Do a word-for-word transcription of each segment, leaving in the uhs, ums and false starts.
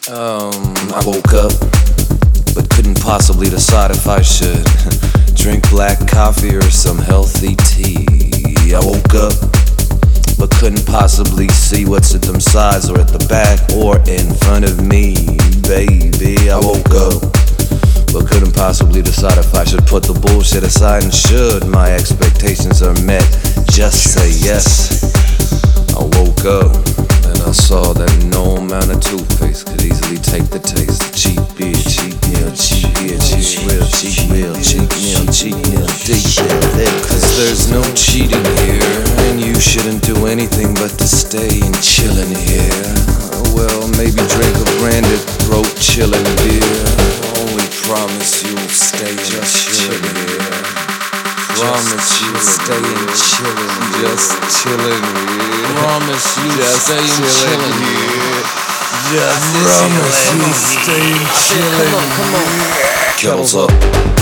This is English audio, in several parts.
Um, I woke up, but couldn't possibly decide if I should drink black coffee or some healthy tea. I woke up, but couldn't possibly see what's at them sides or at the back or in front of me, baby. I woke up, but couldn't possibly decide if I should put the bullshit aside, and should my expectations are met, just say yes. I woke up and I saw that no amount of toothpaste could easily take the taste of cheap beer, cheap meal, cheap beer, cheap real, cheap real, cheap meal, cheap meal, deep beer. Cause there's no cheating here, and you shouldn't do anything but to stay and chillin' here. Well, maybe drink a branded throat chillin' beer. Only promise you'll stay just chillin' here. Promise you stay and chillin', just chillin' here. Promise you stay and chillin' here. Just promise you stay and chillin'. Come on, come on. Kettles up.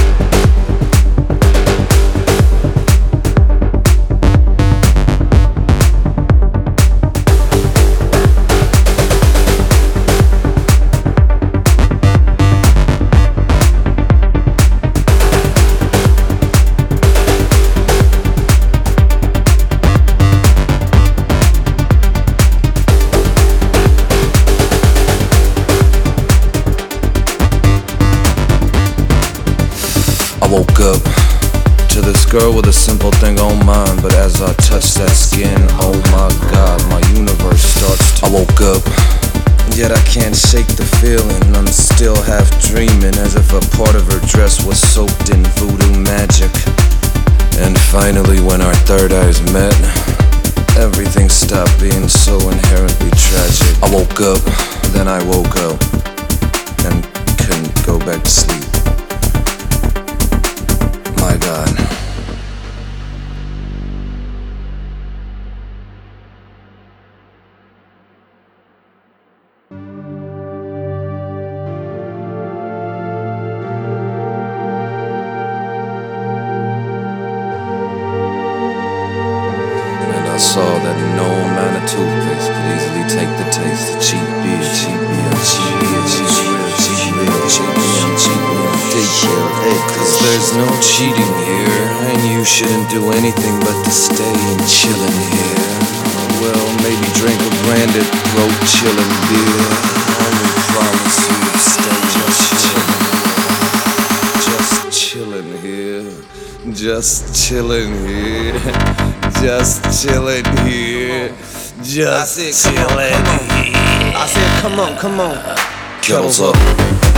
I woke up to this girl with a simple thing on mine, but as I touch that skin, oh my God, my universe starts to. I woke up, yet I can't shake the feeling. I'm still half dreaming, as if a part of her dress was soaked in voodoo magic. And finally, when our third eyes met, everything stopped being so inherently tragic. I woke up, then I woke up, and couldn't go back to sleep. My God. And I saw that no amount of toothpaste could easily take the taste of cheap beer, cheap beer, cheap beer, cheap beer, cheap beer, cheap beer, cheap beer, deep beer. Cause there's no cheating here, and you shouldn't do anything but to stay and chillin' here. Well, maybe drink a branded throat chillin' beer. Only promise you stay just chillin'. Just chillin' here. Just chillin' here. Just chillin' here. Just chillin' here. I said, come on, come on. Kettles up.